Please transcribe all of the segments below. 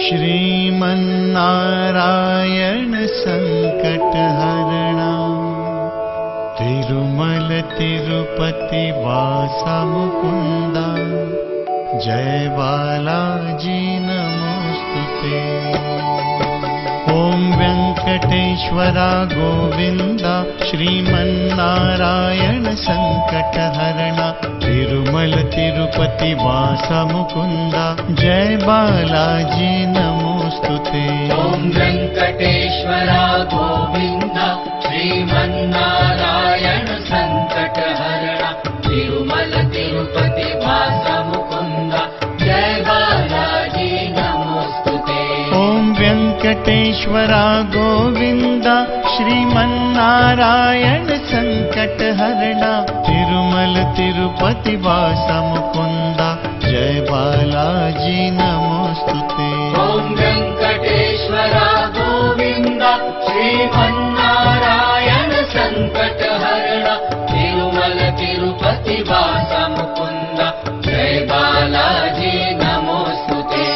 श्रीमन्नारायण संकटहरणा तिरुमल तिरुपति वासा मुकुंदा जय बालाजी नमोस्तुते। ओम वेंकटेश्वरा गोविंदा श्रीमन्नारायण संकटहरणा तिरुमल तिरुपति वासा मुकुंदा जय बालाजी नमोस्तुते। ओम वेंकटेश्वरा गोविंदा श्रीमन्नारायण संकटहरणा तिरुमल तिरुपति वासा मुकुंदा जय बालाजी नमोस्तुते। ओम वेंकटेश्वरा गोविंदा श्रीमन्नारायण संकटहरणा तिरुमल तिरुपति वासा मुकुंदा जय बालाजी नमोस्तुते। ओम वेंकटेश्वरा गोविंदा श्रीमन्नारायण संकटहरणा तिरुमल तिरुपति वासा मुकुंदा जय बालाजी नमोस्तुते।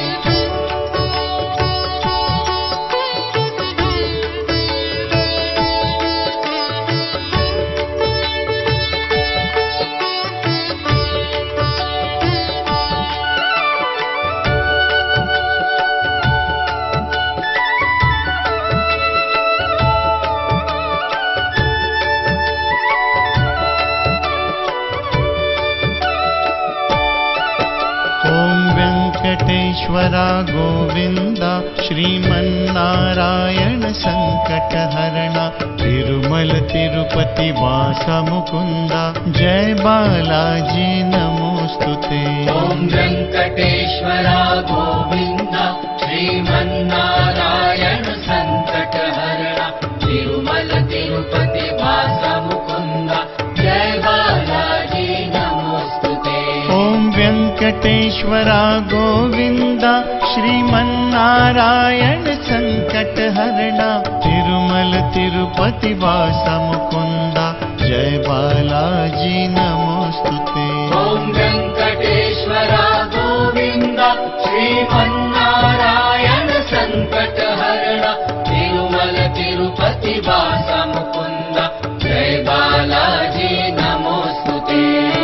वेंकटेश्वरा गोविंदा श्रीमन्नारायण संकटहरणा तिरुमल तिरुपति वासा मुकुंदा जय बालाजी नमोस्तुते। ओम वेंकटेश्वरा गोविंदा श्रीमन्नारायण संकटहरणा तिरुमल तिरुपति वासा मुकुंदा जय बालाजी नमोस्तुते। ओम वेंकटेश्वरा गोविंदा श्रीमन्नारायण संकटहरणा तिरुमल तिरुपति वासा मुकुंदा जय बालाजी नमोस्तुते। ओम वेंकटेश्वरा गोविंदा श्रीमन्नारायण संकटहरणा तिरुमल तिरुपति वासा मुकुंदा जय बालाजी नमोस्तुते।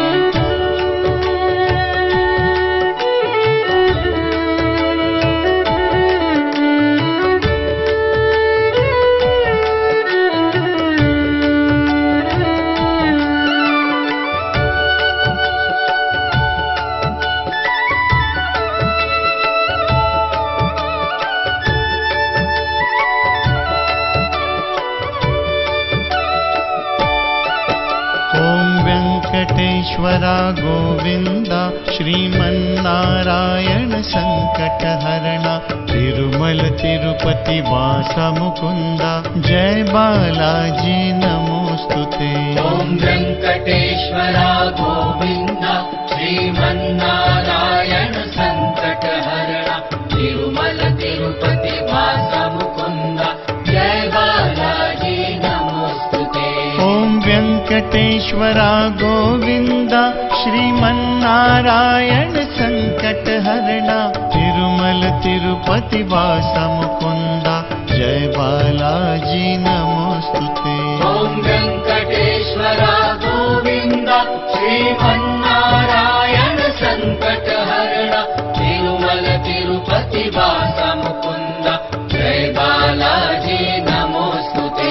वेंकटेश्वरा गोविंदा श्रीमन्नारायण संकटहरणा तिरुमल तिरुपति वासा मुकुंदा जय बालाजी नमोस्तुते। ओम वेंकटेश्वरा गोविंदा श्रीमन्नारायण संकटहरणा तिरुमल तिरुपति वासा मुकुंदा जय बालाजी नमोस्तुते। ओम वेंकटेश्वरा गोविंदा श्रीमन्नारायण संकटहरणा तिरुमल तिरुपति वासा मुकुंदा जय बालाजी नमोस्तुते। ओम वेंकटेश्वरा गोविंदा श्रीमन्नारायण संकटहरणा तिरुमल तिरुपति वासा मुकुंदा जय बालाजी नमोस्तुते।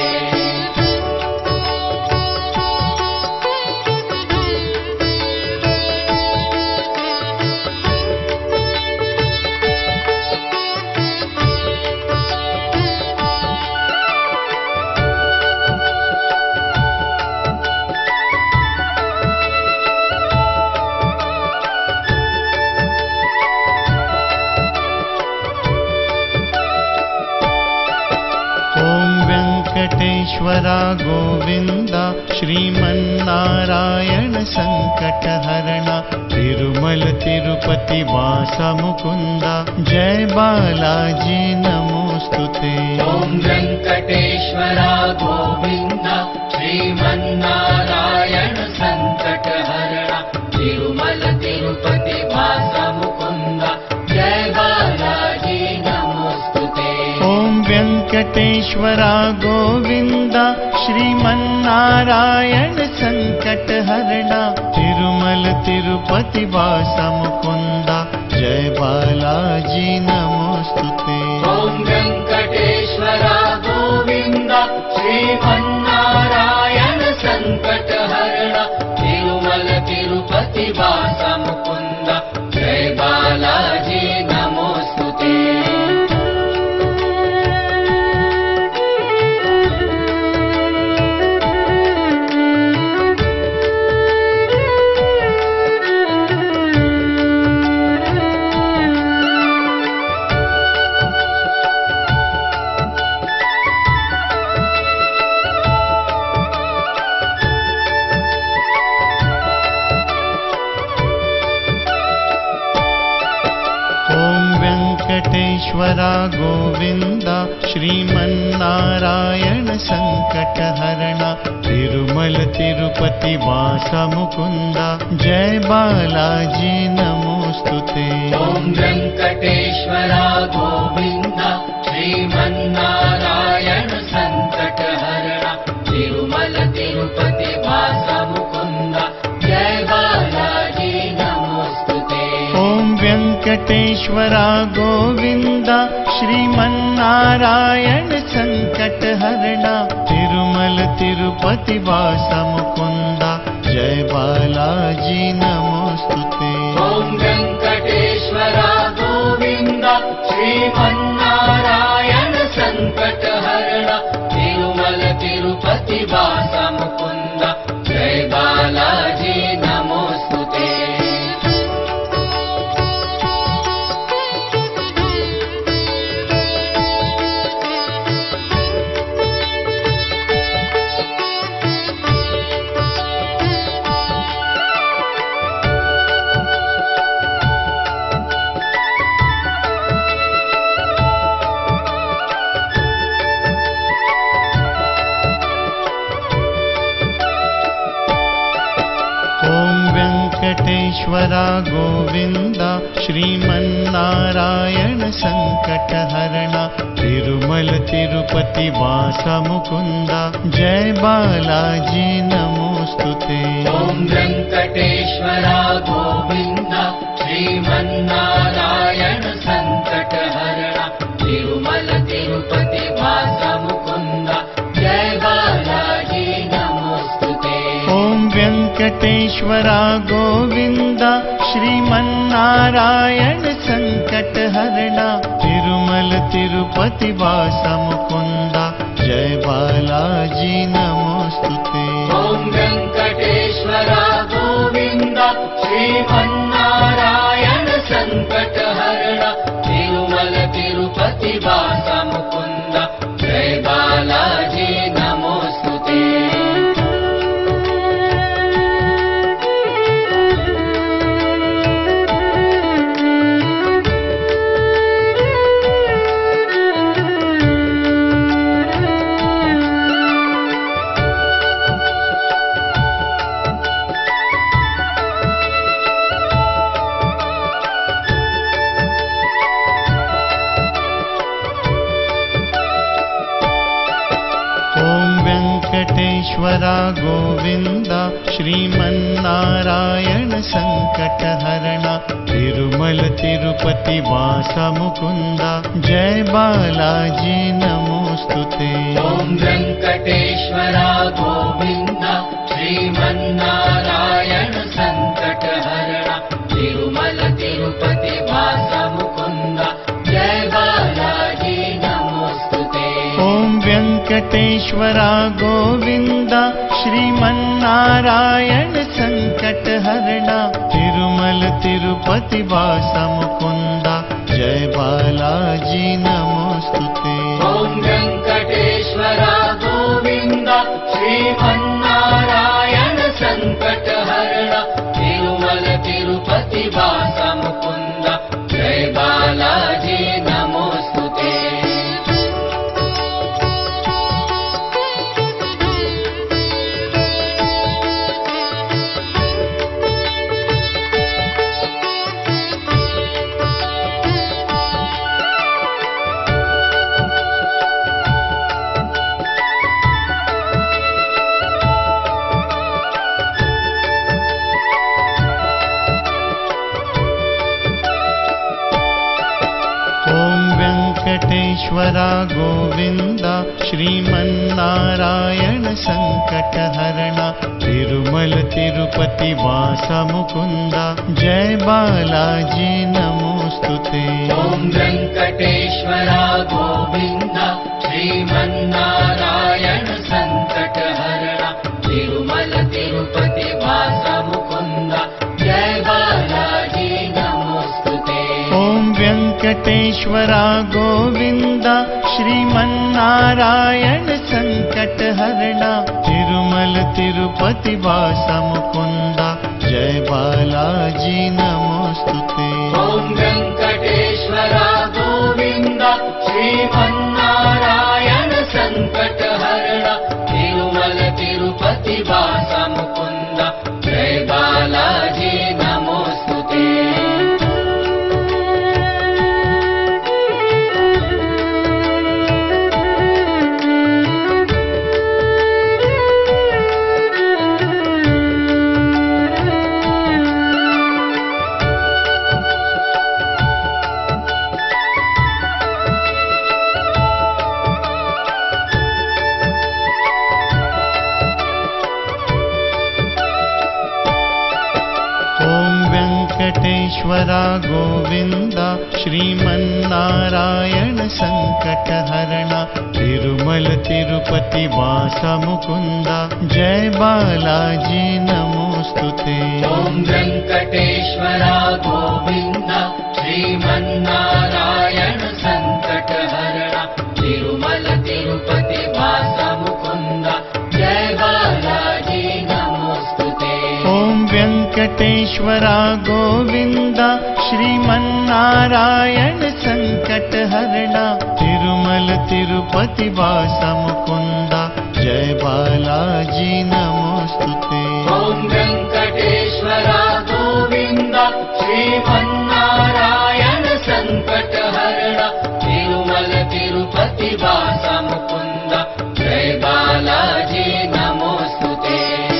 वेंकटेश्वरा गोविंदा श्रीमन्नारायण संकटहरणा तिरुमल तिरुपति वासा मुकुंदा जय बालाजी नमोस्तुते। ओम वेंकटेश्वरा गोविंदा श्रीमन्नारायण संकटहरणा तिरुमल तिरुपति वासा मुकुंदा जय बालाजी वेङ्कटेश्वरा गोविन्द श्रीमन्नारायण सङ्कटहरणा तिरुमल तिरुपति वासा मुकुन्द जय बालाजी नमोस्तुते। ॐ वेङ्कटेश्वरा गोविन्द श्रीमन्नारायण सङ्कटहरण तिरुमल तिरुपति वासा मुकुन्द जय बालाजी नमोस्तुते। वेङ्कटेश्वरा गोविन्द श्रीमन्नारायण सङ्कटहरणा तिरुमल तिरुपति वासा मुकुन्द जय बालाजी नमोस्तुते। ॐ वेङ्कटेश्वरा गोविन्द श्रीमन्नारायण सङ्कटहरणा तिरुमल तिरुपति वासा मुकुन्द जय बालाजी नमोस्तुते। ॐ वेङ्कटेश्वरा गोविन्द श्रीमन्नारायण सङ्कटहरणा तिरुमल तिरुपति वासा मुकुन्द जय बालाजी नमोस्तुते। ॐ वेङ्कटेश्वरा गोविन्द श्रीमन्नारायण सङ्कटहरण तिरुमल तिरुपति वासा मुकुन्द जय बालाजी नमोस्तुते। वेङ्कटेश्वरा गोविन्द श्रीमन्नारायण सङ्कटहरणा तिरुमल तिरुपति वासा मुकुन्द जय बालाजी नमोस्तुते। ॐ वेङ्कटेश्वरा गोविन्द श्रीमन्नारायण सङ्कटहरण तिरुमल तिरुपति वासा मुकुन्द जय बालाजी नमोस्तुते। ॐ वेङ्कटेश्वरा गोविन्द श्रीमन्नारायण सङ्कटहरणा तिरुमल तिरुपति वासा मुकुन्द जय बालाजी नमोस्तुते। ॐ वेङ्कटेश्वरा गोविन्द श्रीमन्नारायण सङ्कटहरण तिरुमल तिरुपति वासा मुकुन्द जय बालाजी नमोस्तुते। वेङ्कटेश्वरा गोविन्द श्रीमन्नारायण सङ्कटहरणा तिरुमल तिरुपति वासा मुकुन्द जय बालाजी नमोस्तुते। ॐ वेङ्कटेश्वरा गोविन्द श्रीमन्नारायण सङ्कटहरण तिरुमल तिरुपति वासा मुकुन्द जय बालाजी नमोस्तुते। ॐ वेङ्कटेश्वरा गोविन्द श्रीमन्नारायण सङ्कटहरणा तिरुमल तिरुपति वासा मुकुन्द जय बालाजी नमोस्तुते। ॐ वेङ्कटेश्वरा गोविन्द श्रीमन्नारायण सङ्कटहरण तिरुमल तिरुपति वासा मुकुन्द जय बालाजी नमोस्तुते। वेङ्कटेश्वरा गोविन्द श्रीमन्नारायण सङ्कटहरणा तिरुमल तिरुपति वास मुकुन्द जय बालाजी नमोस्तुते। ॐ वेङ्कटेश्वरा गोविन्द श्रीमन्नारायण सङ्कटहरणा तिरुमल तिरुपति वास मुकुन्द जय बालाजी नमोस्तुते। ॐ वेङ्कटेश्वरा गोविन्द श्रीमन्नारायण सङ्कटहरणा तिरुमल तिरुपति वास मुकुन्द जय बालाजी नमोस्तुते। ॐ वेङ्कटेश्वरा गोविन्द श्रीमन्नारायण सङ्कटहरणा तिरुमल तिरुपति वास मुकुन्द जय बालाजी नमोस्तुते। वेङ्कटेश्वरा गोविन्द श्रीमन्नारायण सङ्कटहरणा तिरुमल तिरुपति वास मुकुन्द जय बालाजी नमोस्तुते। ॐ वेङ्कटेश्वरा गोविन्द श्रीमन्नारायण सङ्कटहरणा तिरुमल तिरुपति वास मुकुन्द जय बालाजी नमोस्तुते। ॐ वेङ्कटेश्वरा गोविन्द श्रीमन्नारायण सङ्कटहरणा तिरुमल तिरुपति वास मुकुन्द जय बालाजी नमोस्तुते। ॐ वेङ्कटेश्वरा गोविन्द श्रीमन्नारायण सङ्कटहरणा तिरुमल तिरुपति वास मुकुन्द जय बालाजी नमोस्तुते।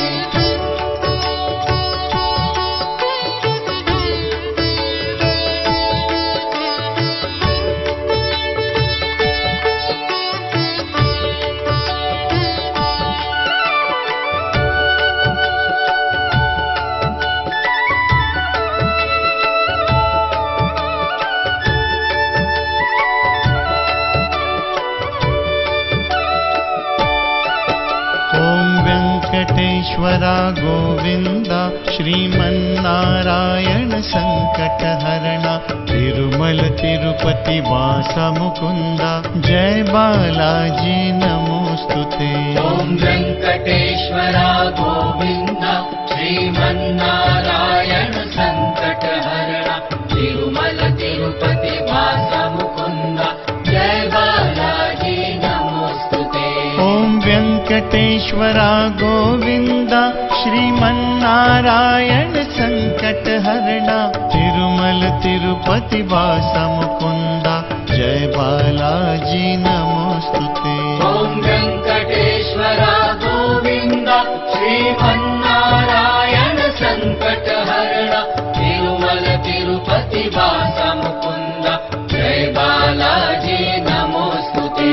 वेङ्कटेश्वरा गोविन्द श्रीमन्नारायण सङ्कटहरणा तिरुमल तिरुपति वास मुकुन्द जय बालाजी नमोस्तुते। ॐ वेङ्कटेश्वरा गोविन्द श्रीमन्नारायण सङ्कटहरणा तिरुमल तिरुपति वास मुकुन्द जय बालाजी नमोस्तुते। ॐ वेङ्कटेश्वरा गोविन्द श्रीमन्नारायण सङ्कटहरणा तिरुमल तिरुपति वास मुकुन्द जय बालाजी नमोस्तुते। ॐ वेङ्कटेश्वरा गोविन्द श्रीमन्नारायण सङ्कटहरणा तिरुमल तिरुपति वास मुकुन्द जय बालाजी नमोस्तुते।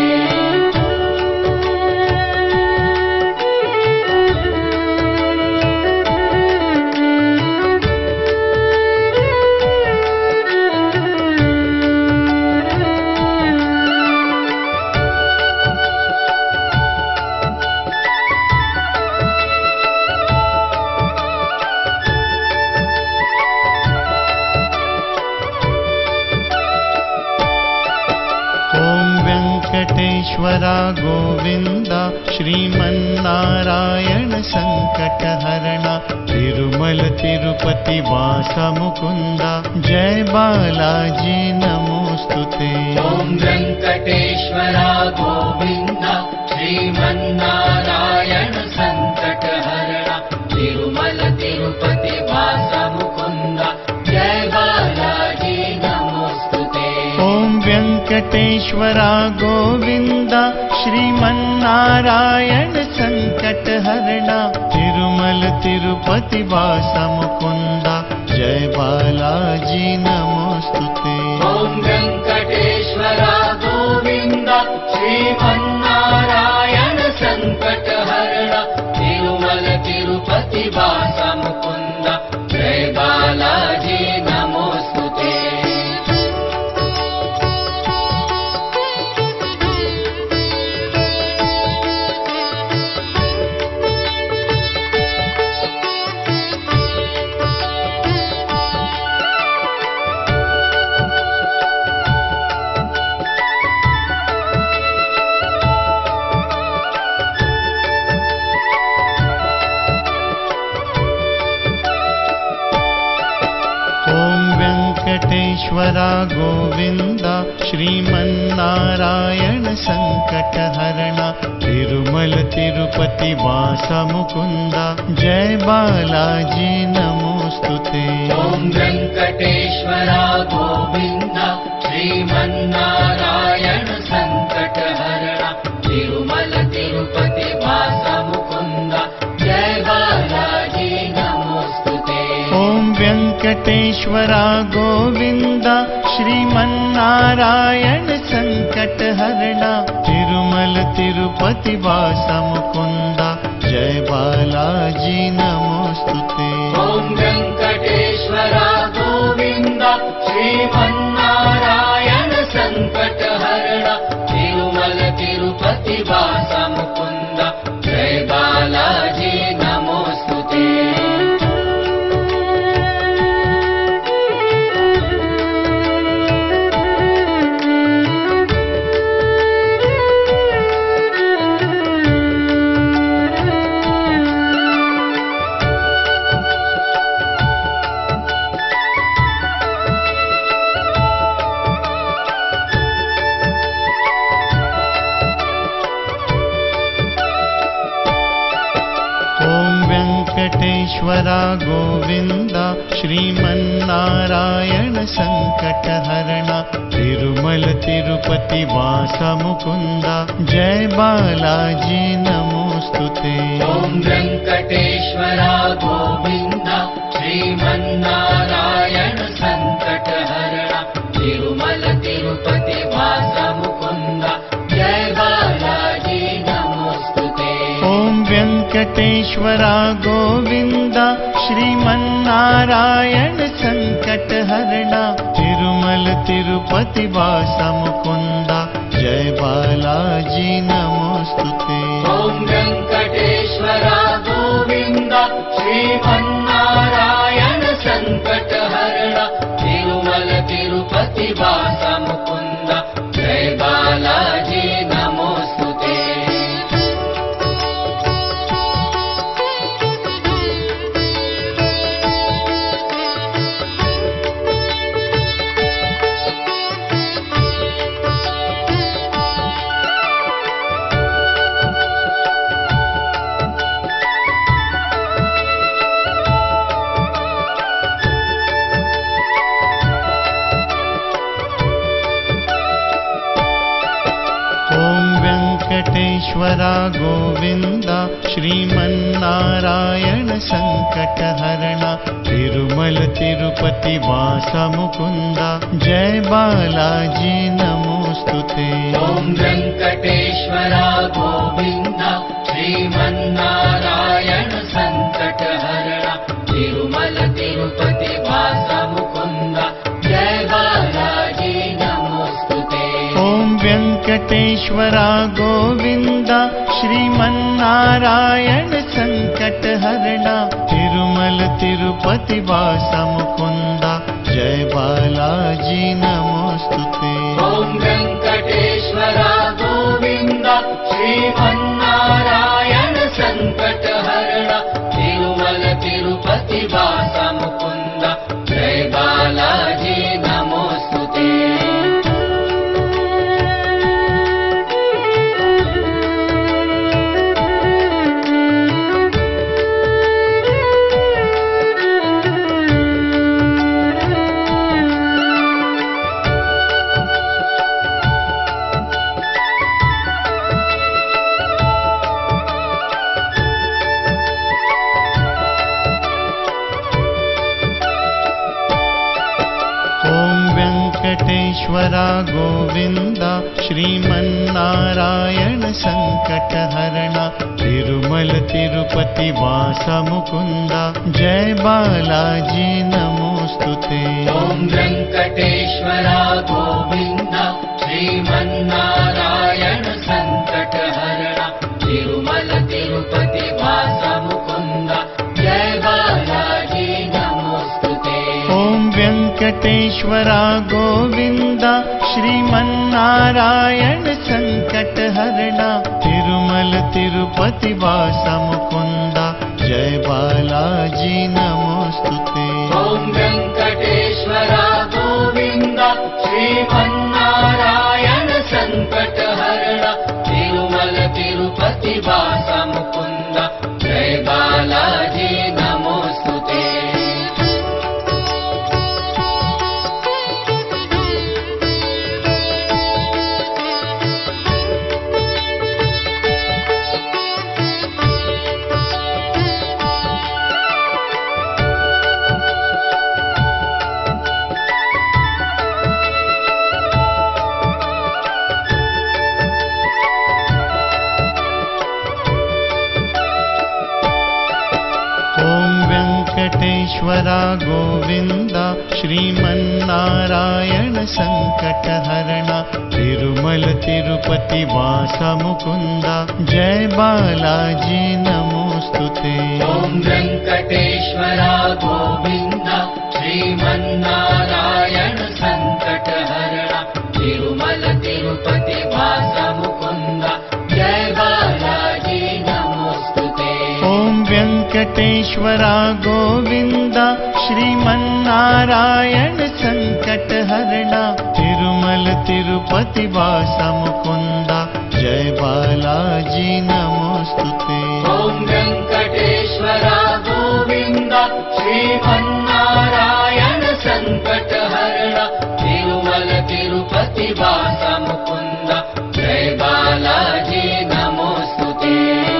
वेङ्कटेश्वरा गोविन्द श्रीमन्नारायण सङ्कटहरणा तिरुमल तिरुपति वास मुकुन्द जय बालाजी नमोस्तुते। ॐ वेङ्कटेश्वरा गोविन्द श्रीमन्नारायण सङ्कटहरणा तिरुमल तिरुपति वास मुकुन्द जय बालाजी नमोस्तुते। ॐ वेङ्कटेश्वरा गोविन्द श्रीमन्नारायण सङ्कटहरणा तिरुमल तिरुपति वास मुकुन्द जय बालाजी नमोस्तुते। ॐ वेङ्कटेश्वरा श्रीमन्नारायण सङ्कटहरण तिरुमल तिरुपति वास मुकुन्द जय बालाजी नमोऽस्तुते। वेङ्कटेश्वरा गोविन्द श्रीमन्नारायण सङ्कटहरणा तिरुमल तिरुपति वास मुकुन्द जय बालाजी नमोऽस्तुते। ॐ वेङ्कटेश्वरा गोविन्द श्रीमन्नारायण सङ्कटहरणा तिरुमल तिरुपति वास मुकुन्द जय बालाजी नमोऽस्तुते। ॐ वेङ्कटेश्वरा गोविन्द श्रीमन्नारायण सङ्कटहरणा तिरुमल तिरुपति वास मुकुन्द जय बालाजी नमोऽस्तुते। ॐ वेङ्कटेश्वरा गोविन्द श्रीमन्नारायण सङ्कटहरणा तिरुमल तिरुपति वास मुकुन्द जय बालाजी नमोऽस्तुते। वेङ्कटेश्वरा गोविन्द श्रीमन्नारायण सङ्कटहरणा तिरुमल तिरुपति वास मुकुन्द जय बालाजी नमोऽस्तुते। ॐ वेङ्कटेश्वरा गोविन्द श्रीमन्नारायण सङ्कटहरणा तिरुमल तिरुपति वास मुकुन्द जय बालाजी नमोऽस्तुते। ॐ वेङ्कटेश्वरा गोविन्द श्रीमन्नारायण सङ्कटहरणा तिरुमल तिरुपति वास मुकुन्द जय बालाजी नमोऽस्तुते। ॐ वेङ्कटेश्वरा गोविन्द श्रीमन्नारायण सङ्कटहरणा तिरुमल तिरुपति वास मुकुन्द जय बालाजी नमोऽस्तुते। वेङ्कटेश्वरा गोविन्द श्रीमन्नारायण सङ्कटहरणा तिरुमल तिरुपति वास मुकुन्द जय बालाजी नमोऽस्तुते। ॐ वेङ्कटेश्वरा गोविन्द श्रीमन्नारायण सङ्कटहरणा तिरुमल तिरुपति वास मुकुन्द जय बालाजी नमोऽस्तुते। ॐ वेङ्कटेश्वरा गोविन्द श्रीमन्नारायण सङ्कटहरणा तिरुमल तिरुपति वास मुकुन्द जय बालाजी नमोऽस्तुते। ॐ वेङ्कटेश्वरा गोविन्द श्रीमन्नारायण सङ्कटहरणा तिरुमल तिरुपति वास मुकुन्द जय बालाजी नमोऽस्तुते। वेङ्कटेश्वरा गोविन्द श्रीमन्नारायण सङ्कटहरणा तिरुमल तिरुपति वास मुकुन्द जय बालाजी नमोस्तुते। ॐ वेङ्कटेश्वरा गोविन्द श्रीमन्नारायण सङ्कटहरणा तिरुमल तिरुपति वास मुकुन्द जय बालाजी नमोस्तुते। ॐ वेङ्कटेश्वरा गोविन्द श्रीमन्नारायण सङ्कटहरणा तिरुमल तिरुपति वास मुकुन्द जय बालाजी नमोस्तुते। ॐ वेङ्कटेश्वरा गोविन्द श्रीमन्नारायण सङ्कटहरणा तिरुमल तिरुपति वास मुकुन्द जय बालाजी नमोस्तुते। वेङ्कटेश्वरा गोविन्द श्रीमन्नारायण सङ्कटहरणा तिरुमल तिरुपति वास मुकुन्द जय बालाजी नमोस्तुते। ॐ वेङ्कटेश्वरा गोविन्द श्रीमन्नारायण सङ्कटहरणा तिरुमल तिरुपति वास मुकुन्द जय बालाजी नमोस्तुते। ॐ वेङ्कटेश्वरा गोविन्द श्रीमन्नारायण सङ्कटहरणा तिरुमल तिरुपति वास मुकुन्द जय बालाजी नमोस्तुते। ॐ वेङ्कटेश्वरा गोविन्द श्रीमन्नारायण सङ्कटहरणा तिरुमल तिरुपति वास मुकुन्द जय बालाजी नमोस्तुते।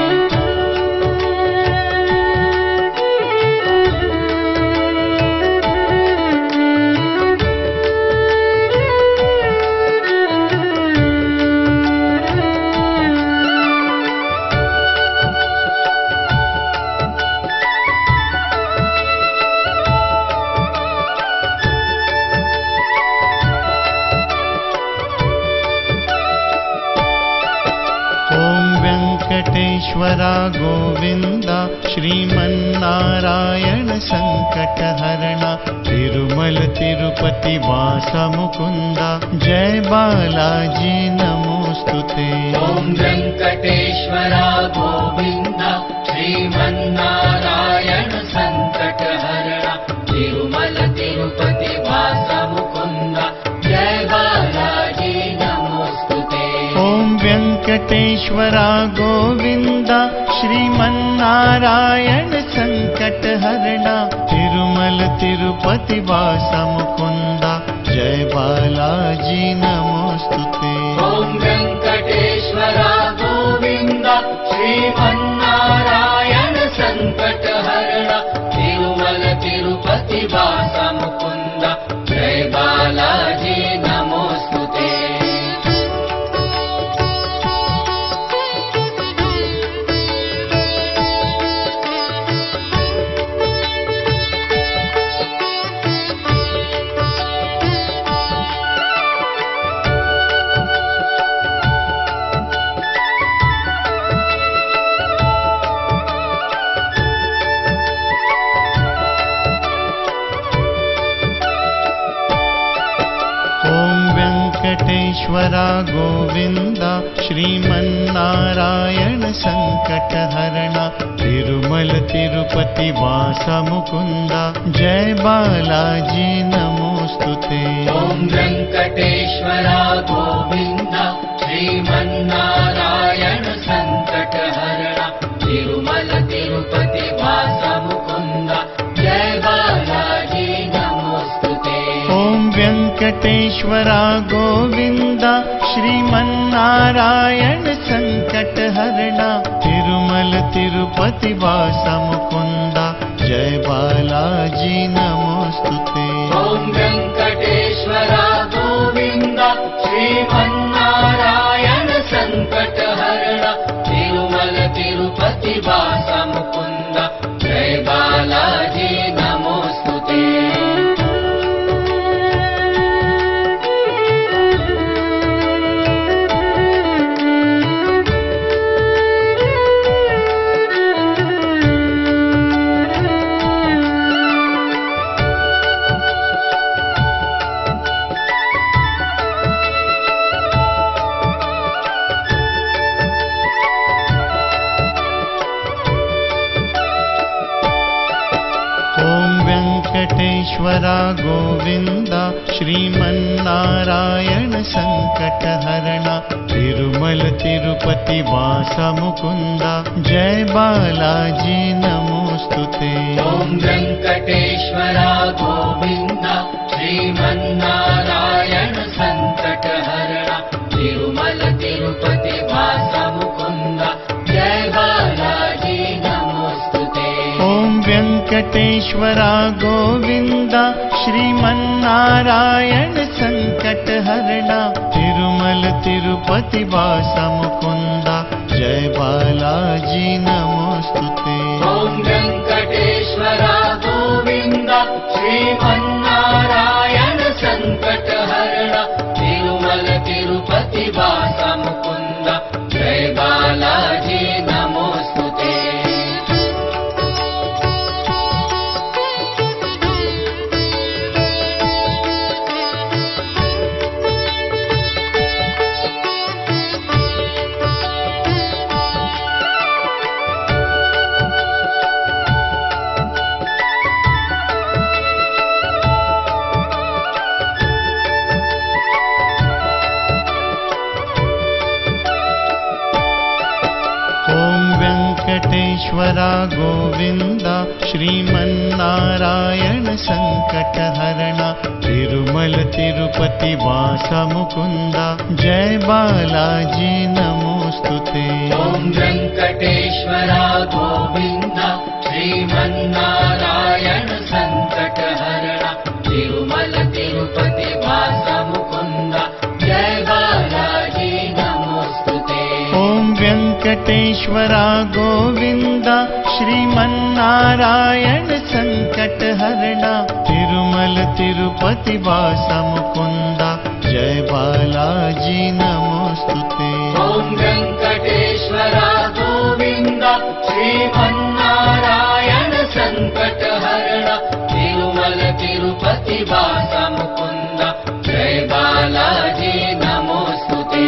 वेङ्कटेश्वरा गोविन्द श्रीमन्नारायण सङ्कटहरणा तिरुमल तिरुपति वास मुकुन्द जय बालाजी नमोस्तुते। ॐ वेङ्कटेश्वरा गोविन्द श्रीमन्नारायण सङ्कटहरणा तिरुमल तिरुपति वास मुकुन्द जय बालाजी नमोस्तुते। ॐ वेङ्कटेश्वरा गोविन्द श्रीमन्नारायण सङ्कटहरणा तिरुमल तिरुपति वास मुकुन्द जय बालाजी नमोस्तुते। ॐ वेङ्कटेश्वरा गोविन्द श्रीमन्नारायण सङ्कटहरणा तिरुमल तिरुपति वास मुकुन्द जय बालाजी नमोस्तुते। वेङ्कटेश्वरा गोविन्द श्रीमन्नारायण सङ्कटहरणा तिरुमल तिरुपति वास मुकुन्द जय बालाजी नमोस्तुते। ॐ वेङ्कटेश्वरा गोविन्द श्रीमन्नारायण सङ्कटहरणा तिरुमल तिरुपति वास मुकुन्द जय बालाजी नमोस्तुते। ॐ वेङ्कटेश्वरा गोविन्द श्रीमन्नारायण सङ्कटहरणा तिरुमल तिरुपति वास मुकुन्द जय बालाजी नमोस्तुते। ॐ वेङ्कटेश्वरा गोविन्द तिरुपतिवास मुकुन्द जय बालाजी नमोऽस्तुते। वेङ्कटेश्वरा गोविन्द श्रीमन्नारायण सङ्कटहरणा तिरुमल तिरुपति वास मुकुन्द जय बालाजी नमोऽस्तुते। ॐ वेङ्कटेश्वरा गोविन्द श्रीमन्नारायण सङ्कटहरणा तिरुमल तिरुपति वास मुकुन्द जय बालाजी नमोऽस्तुते। ॐ वेङ्कटेश्वरा गोविन्द श्रीमन्नारायण सङ्कटहरणा तिरुमल तिरुपति वास मुकुन्द जय बालाजी नमोऽस्तुते। ॐ वेङ्कटेश्वरा गोविन्द श्रीमन्नारायण सङ्कटहरणा तिरुमल तिरुपति वास मुकुन्द जय बालाजी नमोऽस्तुते। वेङ्कटेश्वरा गोविन्द श्रीमन्नारायण सङ्कटहरणा तिरुमल तिरुपति वास मुकुन्द जय बालाजी नमोऽस्तुते। ॐ वेङ्कटेश्वरा गोविन्द श्रीमन्नारायण सङ्कटहरणा तिरुमल तिरुपति वास मुकुन्द जय बालाजी नमोऽस्तुते। ॐ वेङ्कटेश्वरा गोविन्द श्रीमन्नारायण सङ्कटहरणा तिरुमल तिरुपति वास मुकुन्द जय बालाजी नमोऽस्तुते। ॐ वेङ्कटेश्वरा गोविन्द श्रीमन्नारायण सङ्कटहरणा तिरुमल तिरुपति वास मुकुन्द जय बालाजी नमोऽस्तुते।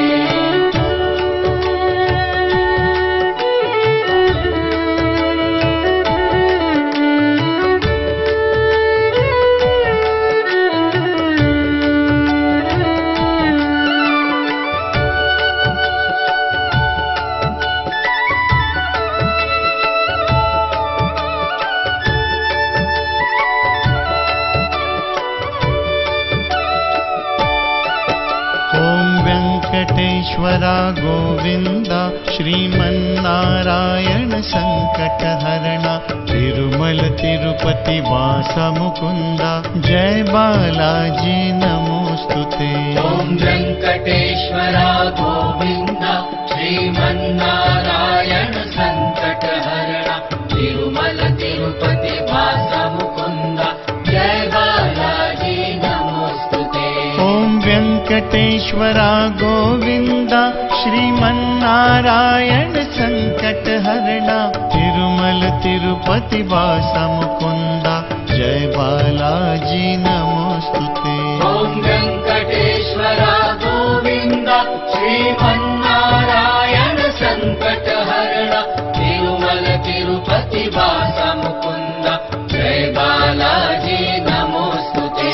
वेङ्कटेश्वरा गोविन्द श्रीमन्नारायण सङ्कटहरणा तिरुमल तिरुपति वास मुकुन्द जय बालाजी नमोऽस्तुते। ॐ वेङ्कटेश्वरा गोविन्द श्रीमन्नारायण सङ्कटहरणा तिरुमल तिरुपति वास मुकुन्द जय बालाजी नमोऽस्तुते। ॐ वेङ्कटेश्वरा गोविन्द श्रीमन्नारायण सङ्कटहरणा तिरुमल तिरुपति वास मुकुन्द जय बालाजी नमोऽस्तुते। ॐ वेङ्कटेश्वरा गोविन्द श्रीमन्नारायण सङ्कटहरणा तिरुमल तिरुपति वास मुकुन्द जय बालाजी नमोऽस्तुते।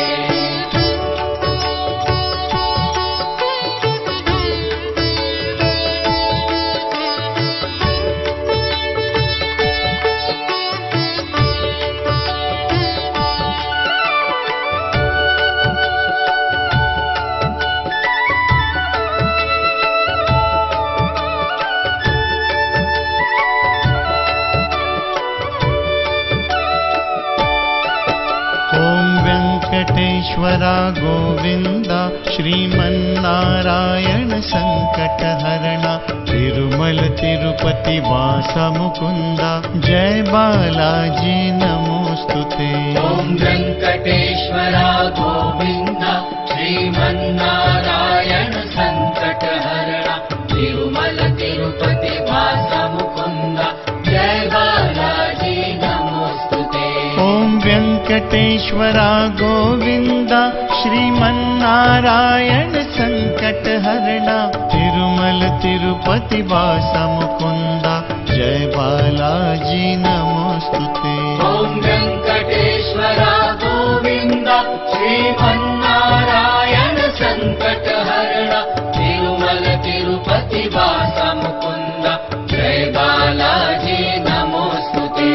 वेङ्कटेश्वरा गोविन्द श्रीमन्नारायण संकटहरण तिरुमल तिरुपति वास मुकुंद जय बालाजी नमोस्तुते। ॐ वेङ्कटेश्वरा गोविन्द श्रीमन्नारायण संकटहरण तिरुमल तिरुपति वास मुकुंद जय बालाजी नमोस्तुते। ॐ वेङ्कटेश्वरा गोविन्द श्रीमन्नारायण संकटहरण तिरुमल तिरुपति वास मुकुंद जय बालाजी नमोस्तुते। ॐ वेङ्कटेश्वरा गोविन्द श्रीमन्नारायण संकटहरण तिरुमल तिरुपति वास मुकुंद जय बालाजी नमोस्तुते।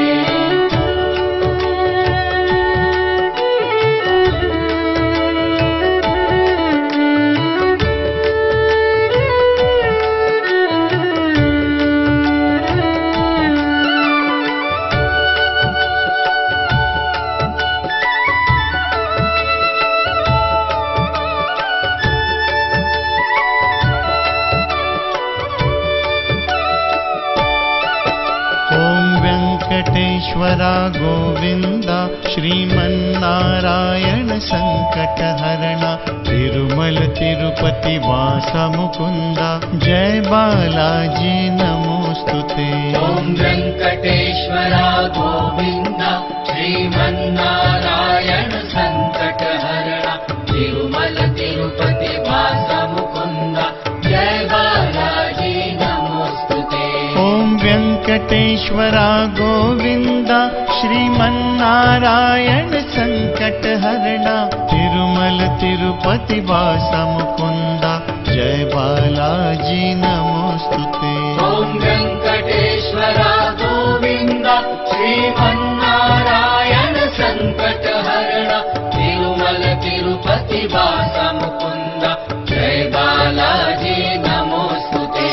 वेङ्कटेश्वरा गोविन्द श्रीमन्नारायण संकटहरण तिरुमल तिरुपति वास मुकुंद जय बालाजी नमोस्तुते। ॐ वेङ्कटेश्वरा गोविन्द श्रीमन्नारायण संकटहरण तिरुमल तिरुपति वास मुकुंद जय बालाजी नमोस्तुते। ॐ वेङ्कटेश्वरा गोविन्द श्रीमन्नारायण संकटहरण तिरुमल तिरुपति वास मुकुंद जय बालाजी नमोस्तुते। ॐ वेङ्कटेश्वरा गोविन्द श्रीमन्नारायण संकटहरण तिरुमल तिरुपति वास मुकुंद जय बालाजी नमोस्तुते।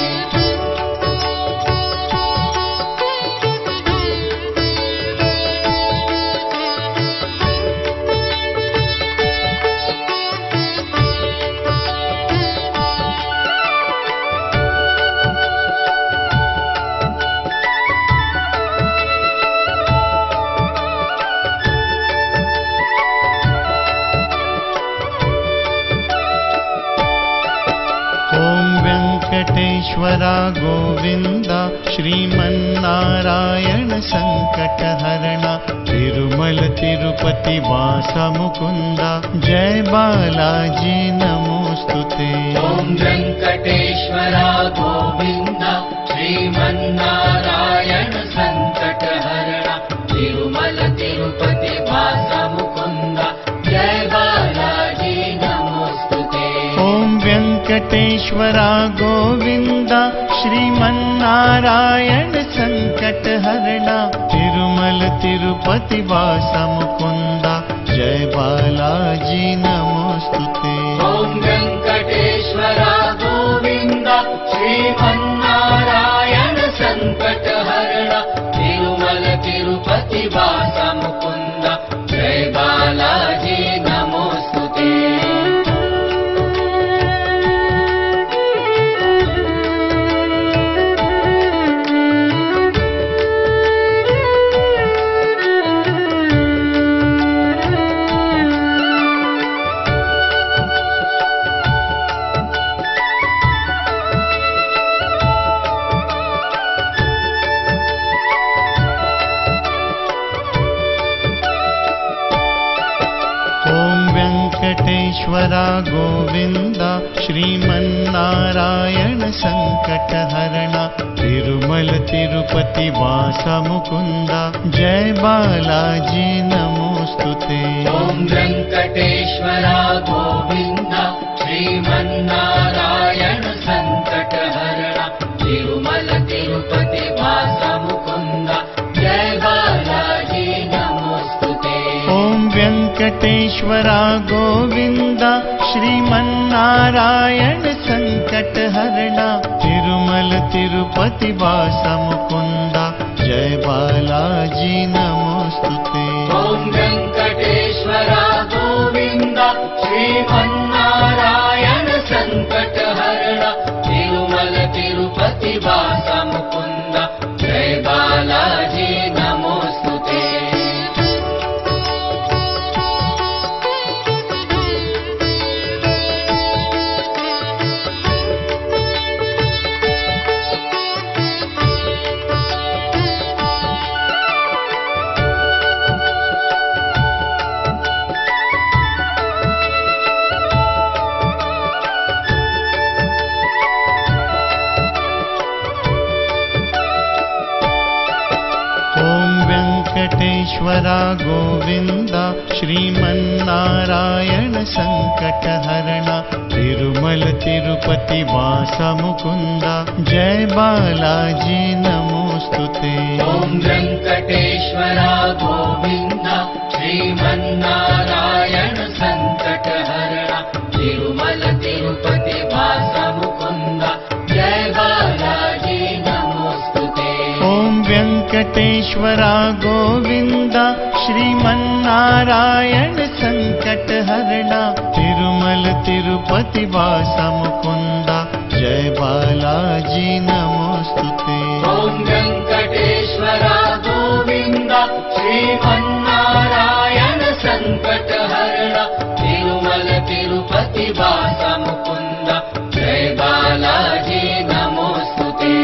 वेङ्कटेश्वरा गोविन्द श्रीमन्नारायण संकटहरण तिरुमल तिरुपति वास मुकुंद जय बालाजी नमोस्तुते। ॐ वेङ्कटेश्वरा गोविन्द श्रीमन्नारायण संकटहरण तिरुमल तिरुपति वास मुकुंद जय बालाजी नमोस्तुते। ॐ वेङ्कटेश्वरा गोविन्द श्रीमन्नारायण संकटहरण तिरुमल तिरुपति वास मुकुंद जय बालाजी नमोस्तुते। ॐ वेङ्कटेश्वरा गोविन्द श्रीमन्नारायण संकटहरण तिरुमल तिरुपति वास मुकुंद जय बालाजी नमोस्तुते। वेङ्कटेश्वरा गोविन्द श्रीमन्नारायण संकटहरण तिरुमल तिरुपति वास मुकुंद जय बालाजी नमोस्तुते। ॐ वेङ्कटेश्वरा गोविन्द श्रीमन्नारायण संकटहरण तिरुमल तिरुपति वास मुकुंद जय बालाजी नमोस्तुते। ॐ वेङ्कटेश्वरा गोविन्द श्रीमन्नारायण संकटहरण तिरुमल तिरुपति वास मुकुंद जय बालाजी नमोस्तुते। ॐ वेङ्कटेश्वरा गोविन्द श्रीमन्नारायण वेङ्कटेश्वरा गोविन्द श्रीमन्नारायण सङ्कटहरणा तिरुमल तिरुपति वास मुकुन्द जय बालाजी नमोस्तुते। ॐ वेङ्कटेश्वरा गोविन्द श्रीमन्नारायण सङ्कटहरणा तिरुमल तिरुपति वास मुकुन्द जय बालाजी नमोस्तुते। ॐ वेङ्कटेश्वरा गोविन्द श्रीमन्नारायण सङ्कटहरणा तिरुमल तिरुपति वास मुकुन्द जय बालाजी नमोस्तुते। ॐ वेङ्कटेश्वरा गोविन्द श्रीमन्नारायण सङ्कटहरणा तिरुमल तिरुपति वास मुकुन्द जय बालाजी नमोस्तुते।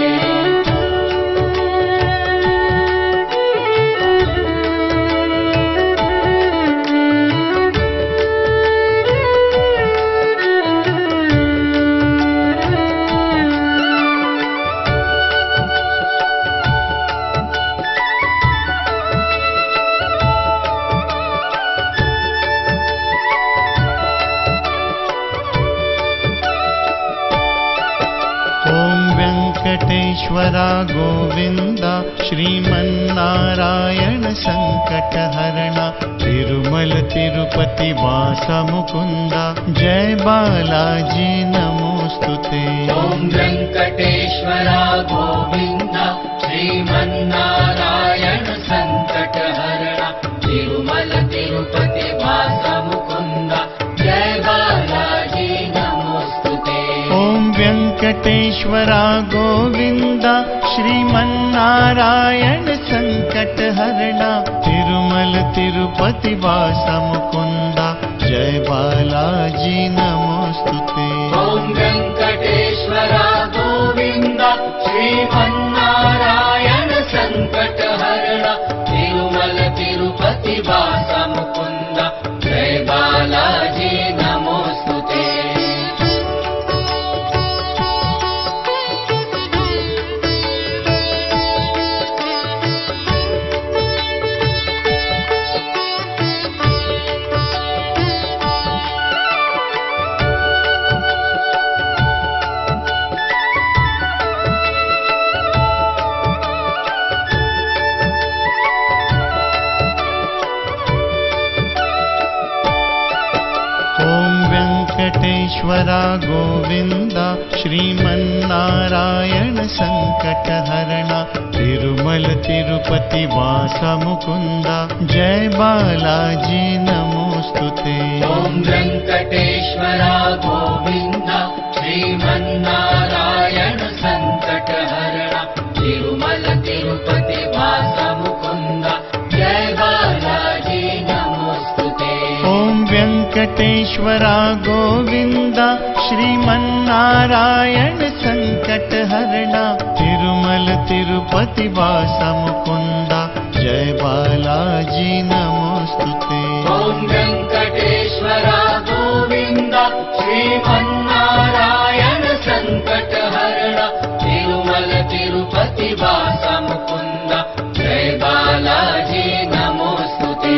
वेङ्कटेश्वरा गोविन्द श्रीमन्नारायण सङ्कटहरणा तिरुमल तिरुपति वास मुकुन्द जय बालाजी नमोस्तुते। ॐ वेङ्कटेश्वरा गोविन्द श्रीमन्नारायण सङ्कटहरणा तिरुमल तिरुपति वास मुकुन्द जय बालाजी नमोस्तुते। ॐ वेङ्कटेश्वरा गोविन्द श्रीमन्नारायण सङ्कटहरणा तिरुमल तिरुपति वास मुकुन्द जय बालाजी नमोस्तुते। ॐ वेङ्कटेश्वरा गोविन्द श्रीमन्नारायण सङ्कटहरणा तिरुमल तिरुपति वास मुकुन्द जय बालाजी नमोस्तुते। वेङ्कटेश्वरा गोविन्द श्रीमन्नारायण सङ्कटहरणा तिरुमल तिरुपति वास मुकुन्द जय बालाजी नमोस्तुते। ॐ वेङ्कटेश्वरा गोविन्द श्रीमन्नारायण सङ्कटहरणा तिरुमल तिरुपति वास मुकुन्द जय बालाजी नमोस्तुते। ॐ वेङ्कटेश्वरा गोविन्द श्रीमन्नारायण सङ्कटहरणा तिरुमल तिरुपति वास मुकुन्द जय बालाजी नमोस्तुते। ॐ वेङ्कटेश्वरा गोविन्द श्रीमन्नारायण सङ्कटहरणा तिरुमल तिरुपति वास मुकुन्द जय बालाजी नमोस्तुते।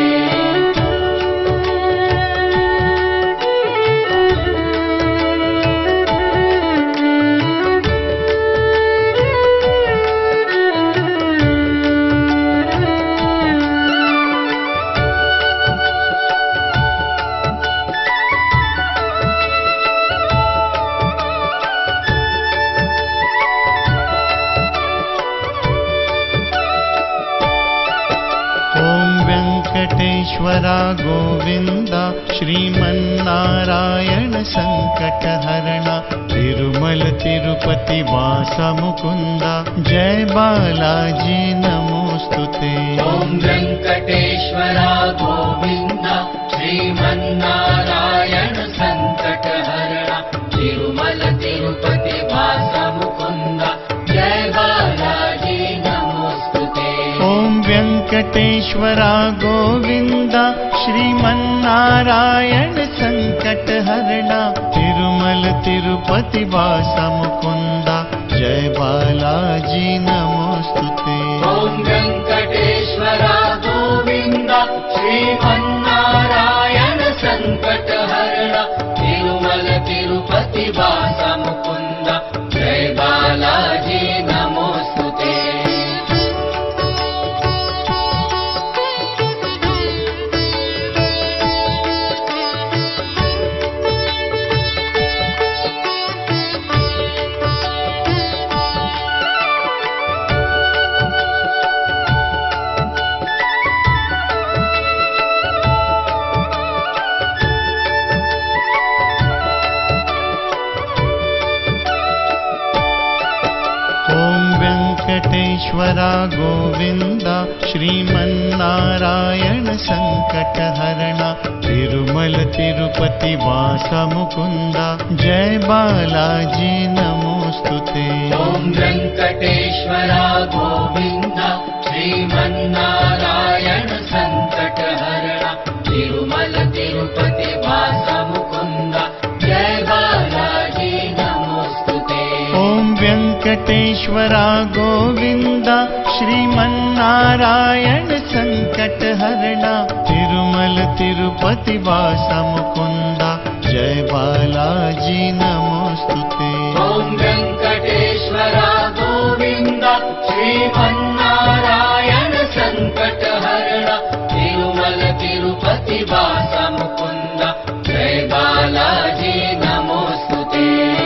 वेङ्कटेश्वरा गोविन्द श्रीमन्नारायण सङ्कटहरणा तिरुमल तिरुपति वास मुकुन्द जय बालाजी नमोस्तुते। ॐ वेङ्कटेश्वरा गोविन्द श्रीमन्नारायण सङ्कटहरणा तिरुमल तिरुपति वास मुकुन्द जय बालाजी नमोस्तुते। ॐ वेङ्कटेश्वरा गोविन्द श्रीमन्नारायण सङ्कटहरणा तिरुमल तिरुपति वास मुकुन्द जय बालाजी नमोस्तुते। ॐ वेङ्कटेश्वरा गोविन्द तिरुपति वास मुकुन्द जय बालाजी नमोस्तुते। वेंकटेश्वरा गोविंद श्रीमन्नारायण संकटहरणा तिरुमल तिरुपति वास मुकुंद जय बालाजी नमोस्तुते। ओम वेंकटेश्वरा गोविंद श्रीमन्नारायण संकटहरणा तिरुमल तिरुपति वास मुकुंद जय बालाजी नमोस्तुते। ओम वेंकटेश्वरा गोविंद श्रीमन्नारायण संकटहरणा तिरुमल तिरुपति वास मुकुंद जय बालाजी नमोस्तुते। ओम वेंकटेश्वरा गोविंद श्रीमन्नारायण संकटहरणा तिरुमल तिरुपति वास मुकुंद जय बालाजी नमोस्तुते।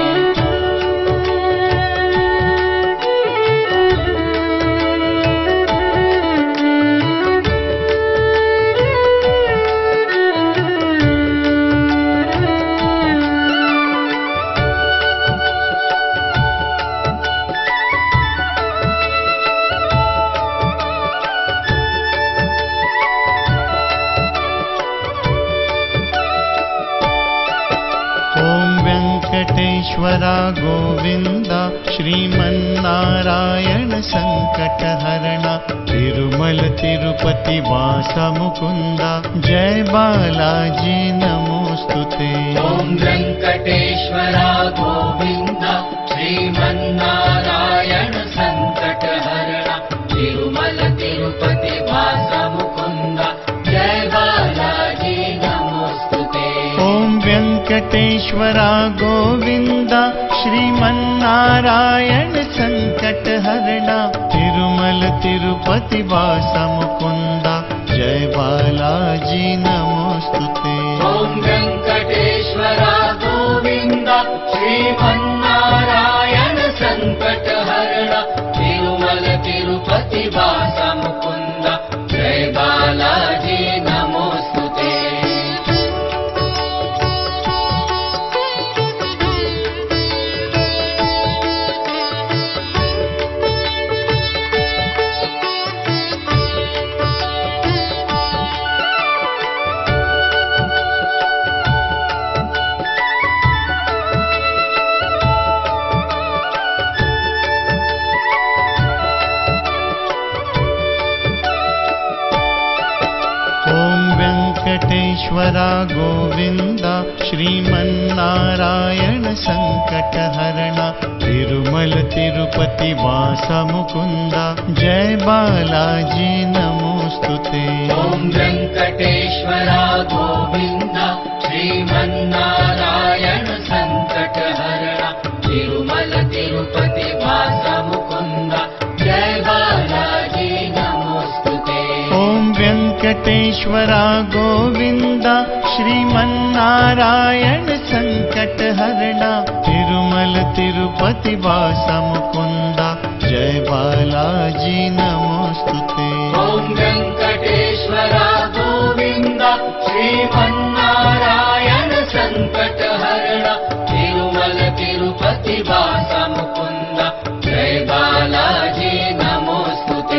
वेंकटेश्वरा गोविंद श्रीमन्नारायण संकटहरणा तिरुमल तिरुपति वास मुकुंद जय बालाजी नमोस्तुते। ओम वेंकटेश्वरा गोविंद श्रीमन्नारायण संकटहरणा तिरुमल तिरुपति वास मुकुंद जय बालाजी नमोस्तुते। ओम वेंकटेश्वरा गोविंद श्रीमन्नारायण संकटहरणा तिरुमल तिरुपति वास मुकुंद जय बालाजी नमोस्तुते। ओम वेंकटेश्वरा गोविंद श्रीमन्नारायण संकटहरणा तिरुमल तिरुपति वास मुकुंद जय बालाजी नमोस्तुते। वेंकटेश्वरा गोविंद श्रीमन्नारायण संकटहरणा तिरुमल तिरुपति वास मुकुंद जय बालाजी नमोस्तुते। ओम वेंकटेश्वरा गोविंद श्रीमन्नारायण संकटहरणा तिरुमल तिरुपति वास मुकुंद जय बालाजी नमोस्तुते। ओम वेंकटेश्वरा गोविंद श्रीमन्नारायण संकटहरणा तिरुमल तिरुपति वास मुकुंद जय बालाजी नमोस्तुते। ओम वेंकटेश्वरा गोविंद श्रीमन्नारायण संकटहरणा तिरुमल तिरुपति वास मुकुंद जय बालाजी नमोस्तुते।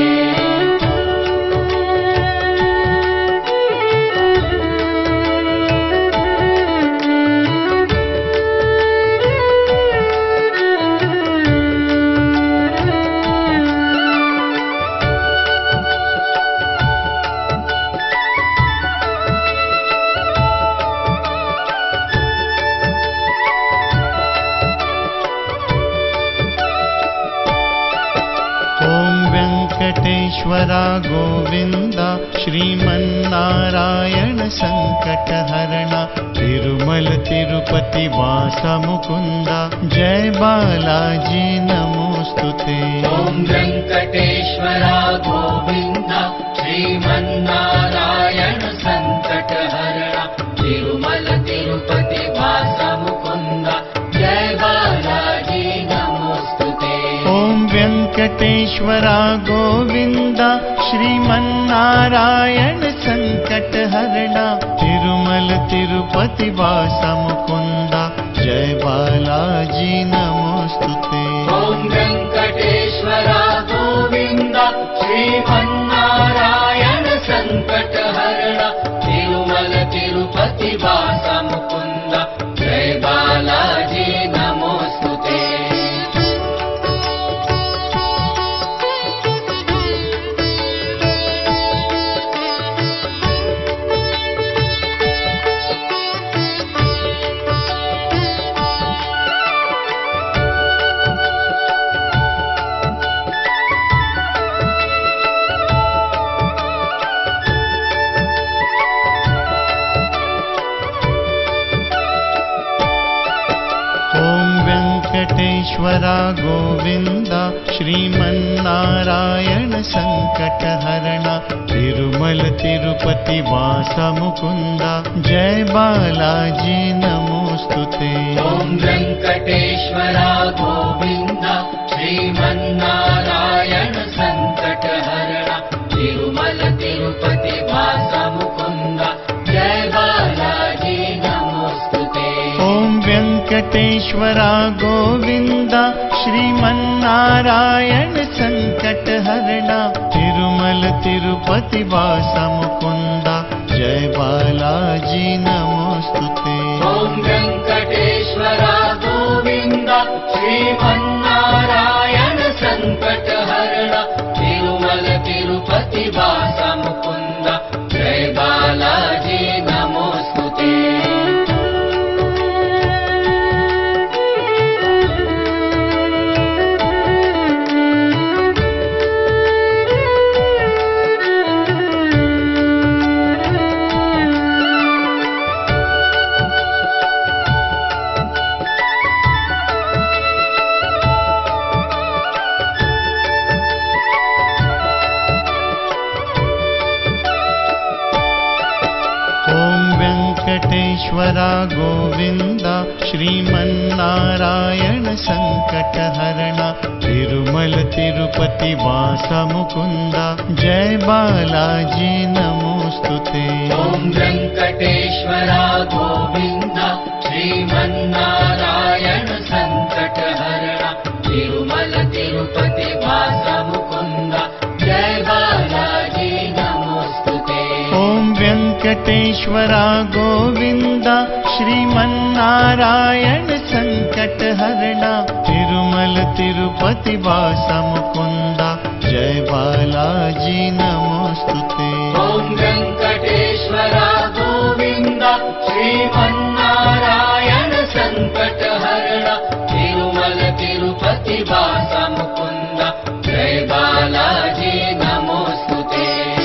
वेङ्कटेश्वरा गोविन्द श्रीमन्नारायण सङ्कटहरणा तिरुमल तिरुपति वास मुकुन्द जय बालाजी नमोस्तुते। ॐ वेङ्कटेश्वरा गोविन्द श्रीमन्नारायण सङ्कटहरणा तिरुमल तिरुपति वास मुकुन्द जय बालाजी नमोस्तुते। ॐ वेङ्कटेश्वरा गोविन्द श्रीमन्नारायण सङ्कटहरणा तिरुमल तिरुपति वास मुकुन्द जय बालाजी नमोस्तुते। ॐ वेङ्कटेश्वरा गोविन्द श्रीमन्नारायण सङ्कटहरणा तिरुमल तिरुपति वास मुकुन्द जय बालाजी नमोस्तुते। वेङ्कटेश्वरा गोविन्द श्रीमन्नारायण सङ्कटहरणा तिरुमल तिरुपति वास मुकुन्द जय बालाजी नमोस्तुते। ॐ वेङ्कटेश्वरा गोविन्द श्रीमन्नारायण सङ्कटहरणा तिरुमल तिरुपति वास मुकुन्द जय बालाजी नमोस्तुते। ॐ वेङ्कटेश्वरा गोविन्द श्रीमन्नारायण सङ्कटहरणा तिरुमल तिरुपति वास मुकुन्द जय बालाजी नमोस्तुते। ॐ वेङ्कटेश्वरा गोविन्द श्रीमन्नारायण सङ्कटहरणा तिरुमल तिरुपति वास मुकुन्द जय बालाजी नमोस्तुते। वेङ्कटेश्वरा गोविन्द श्रीमन्नारायण सङ्कटहरणा तिरुमल तिरुपति वास मुकुन्द जय बालाजी नमोस्तुते। ॐ वेङ्कटेश्वरा गोविन्द श्रीमन्नारायण सङ्कटहरणा तिरुमल तिरुपति वास मुकुन्द जय बालाजी नमोस्तुते। ॐ वेङ्कटेश्वरा गोविन्द श्रीमन्नारायण सङ्कटहरणा तिरुमल तिरुपति वास मुकुन्द जय बालाजी नमोस्तुते। ॐ वेङ्कटेश्वरा गोविन्द श्रीमन्नारायण सङ्कटहरणा तिरुमल तिरुपति वास मुकुन्द जय बालाजी नमोस्तुते।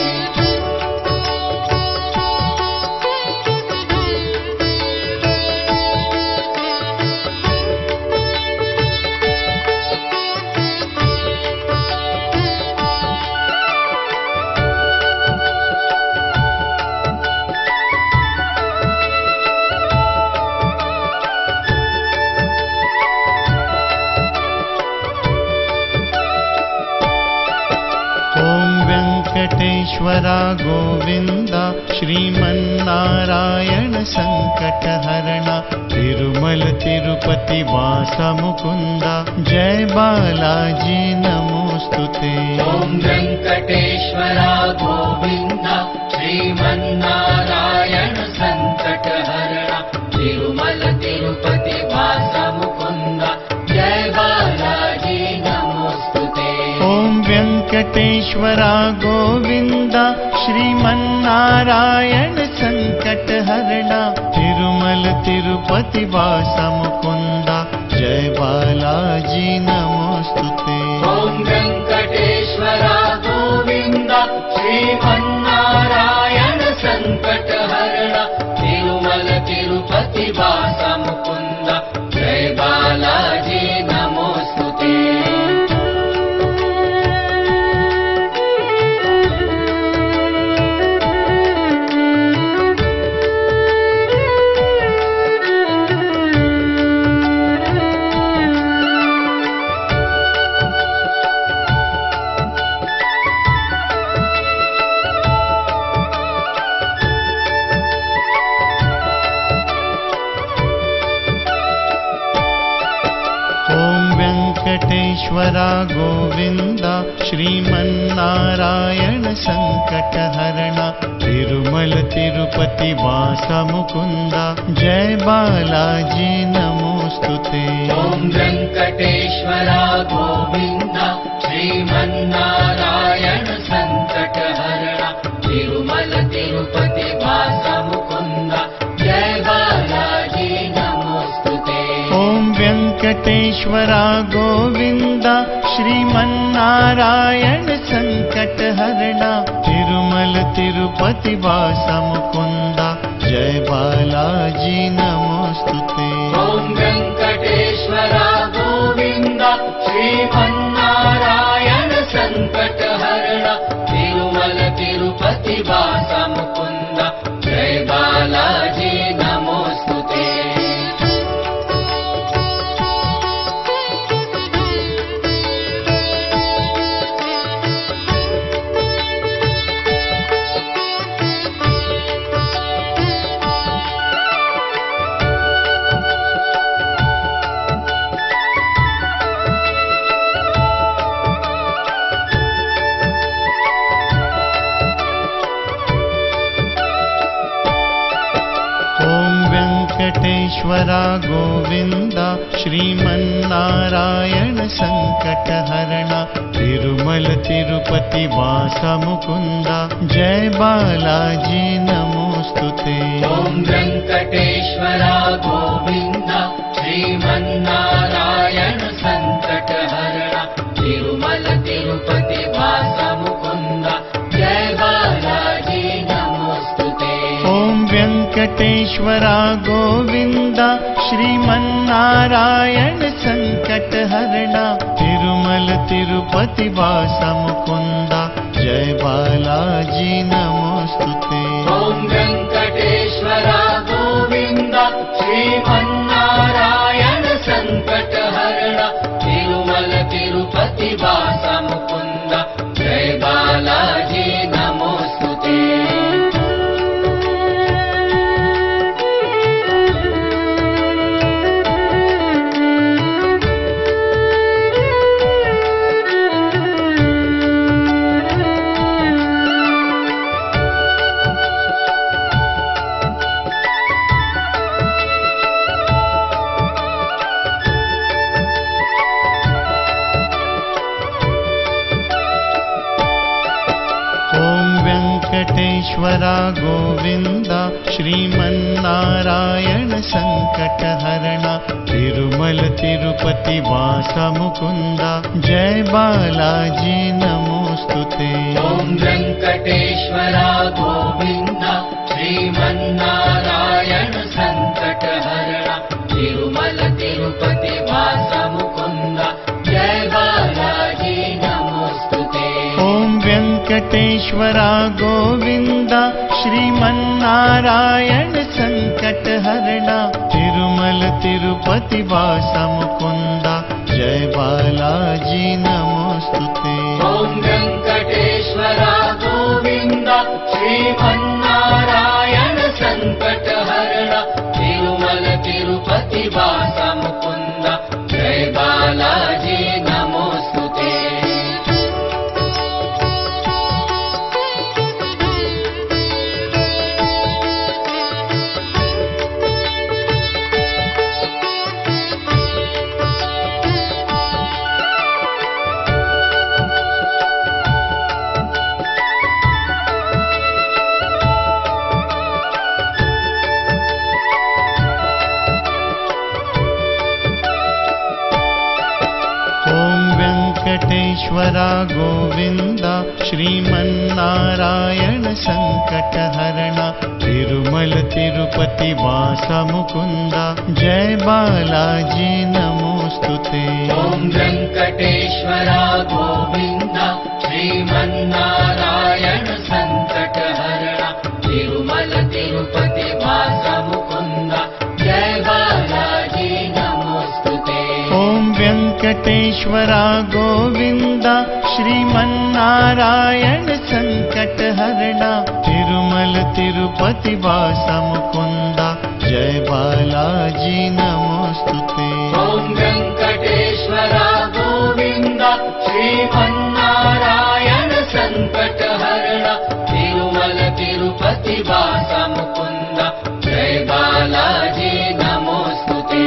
वेङ्कटेश्वरा गोविन्द श्रीमन्नारायण सङ्कटहरणा तिरुमल तिरुपति वास मुकुन्द जय बालाजी नमोस्तुते। ॐ वेङ्कटेश्वरा गोविन्द श्रीमन्नारायण सङ्कटहरणा तिरुमल तिरुपति वास मुकुन्द जय बालाजी नमोस्तुते। ॐ वेङ्कटेश्वरा गोविन्द श्रीमन्नारायण सङ्कटहरणा तिरुमल तिरुपति वास मुकुन्द जय बालाजी नमोस्तुते। ॐ वेङ्कटेश्वरा गोविन्द ॐ वेङ्कटेश्वरा गोविन्द श्रीमन्नारायण सङ्कटहरणा तिरुमल तिरुपति वास मुकुन्द जय बालाजी नमोस्तुते। ॐ वेङ्कटेश्वरा गोविन्द श्रीमन्नारायण सङ्कटहरणा तिरुमल तिरुपति वास मुकुन्द जय बालाजी नमोस्तुते। ॐ वेङ्कटेश्वरा गोविन्द श्रीमन्नारायण सङ्कटहरणा तिरुमल तिरुपति वास मुकुन्द जय बालाजी नमोस्तुते। ॐ वेङ्कटेश्वरा गोविन्द श्रीमन्नारायण सङ्कटहरणा तिरुमल तिरुपति वास मुकुन्द जय बालाजी नमोस्तुते। वेङ्कटेश्वरा गोविन्द श्रीमन्नारायण सङ्कटहरणा तिरुमल तिरुपति वास मुकुन्द जय बालाजी नमोस्तुते। ॐ वेङ्कटेश्वरा गोविन्द श्रीमन्नारायण सङ्कटहरणा तिरुमल तिरुपति वास मुकुन्द जय बालाजी नमोस्तुते। ॐ वेङ्कटेश्वरा गोविन्द श्रीमन्नारायण सङ्कटहरणा तिरुमल तिरुपति वास मुकुन्द जय बालाजी नमोस्तुते। ॐ वेङ्कटेश्वरा गोविन्द श्रीमन्नारायण सङ्कटहरणा तिरुमल तिरुपति वास मुकुन्द जय बालाजी नमोस्तुते। वेङ्कटेश्वरा गोविन्द श्रीमन्नारायण सङ्कटहरणा तिरुमल तिरुपति वास मुकुन्द जय बालाजी नमोस्तुते। ॐ वेङ्कटेश्वरा गोविन्द श्रीमन्नारायण सङ्कटहरणा तिरुमल तिरुपति वास मुकुन्द जय बालाजी नमोस्तुते। ॐ वेङ्कटेश्वरा गोविन्द श्रीमन्नारायण सङ्कटहरणा तिरुमल तिरुपति वास मुकुन्द जय बालाजी नमोस्तुते। ॐ वेङ्कटेश्वरा गोविन्द श्रीमन्नारायण सङ्कटहरणा तिरुमल तिरुपति वास मुकुन्द जय बालाजी नमोस्तुते। वेङ्कटेश्वरा गोविन्द श्रीमन्नारायण सङ्कटहरणा तिरुमल तिरुपति वास मुकुन्द जय बालाजी नमोस्तुते। ॐ वेङ्कटेश्वरा गोविन्द श्रीमन्नारायण सङ्कटहरणा तिरुमल तिरुपति वास मुकुन्द जय बालाजी नमोस्तुते। ॐ वेङ्कटेश्वरा गोविन्द श्रीमन्नारायण सङ्कटहरणा तिरुमल तिरुपति वास मुकुन्द जय बालाजी नमोस्तुते। ॐ वेङ्कटेश्वरा वेङ्कटेश्वरा गोविन्द श्रीमन्नारायण सङ्कटहरण तिरुमल तिरुपति वास मुकुन्द जय बालाजी नमोऽस्तुते।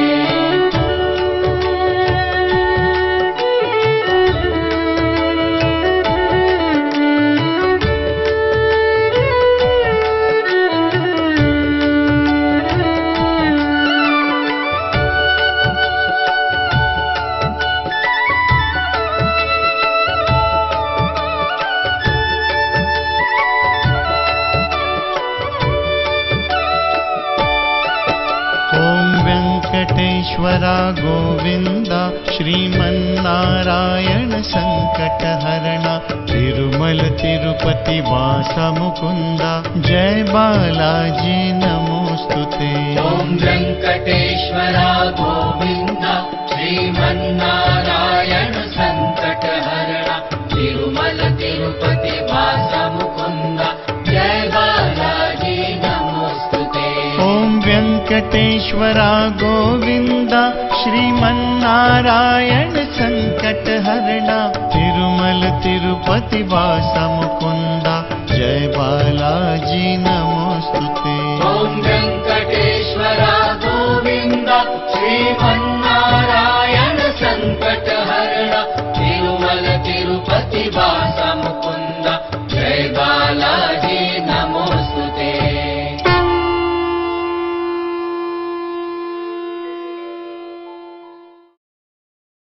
वेङ्कटेश्वरा गोविन्द श्रीमन्नारायण सङ्कटहरण तिरुमल तिरुपति वास मुकुन्द जय बालाजी नमोऽस्तुते। ॐ वेङ्कटेश्वरा गोविन्द श्रीमन्नारायण सङ्कटहरण तिरुमल तिरुपति वास मुकुन्द जय बालाजी नमोऽस्तुते। ॐ वेङ्कटेश्वरा गोविन्द श्रीमन्नारायण सङ्कटहरण तिरुमल तिरुपति वास मुकुन्द जय बालाजी नमोऽस्तुते। ॐ वेङ्कटेश्वरा